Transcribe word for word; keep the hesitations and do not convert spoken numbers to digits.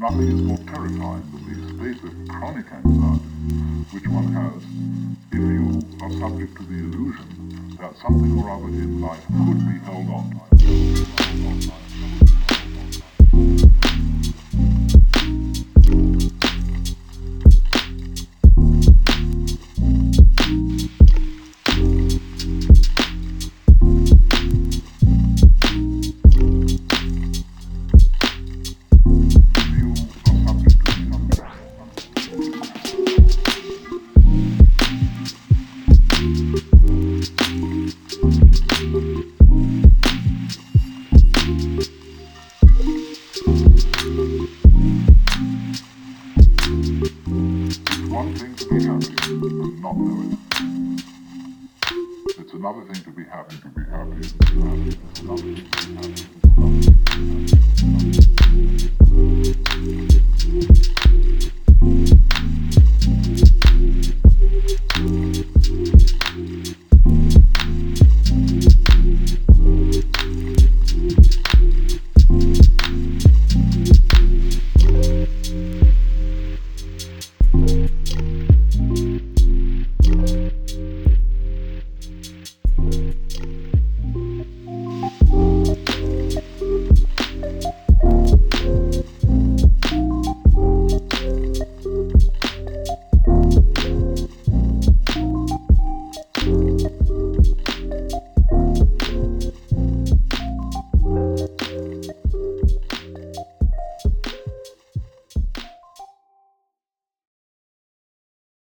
nothing is more terrifying than the state of chronic anxiety which one has if you are subject to the illusion that something or other in life could be held on to. One thing to be happy and not know it. It's another thing to be happy to be happy. It's another thing to be happy. It's another thing to be happy.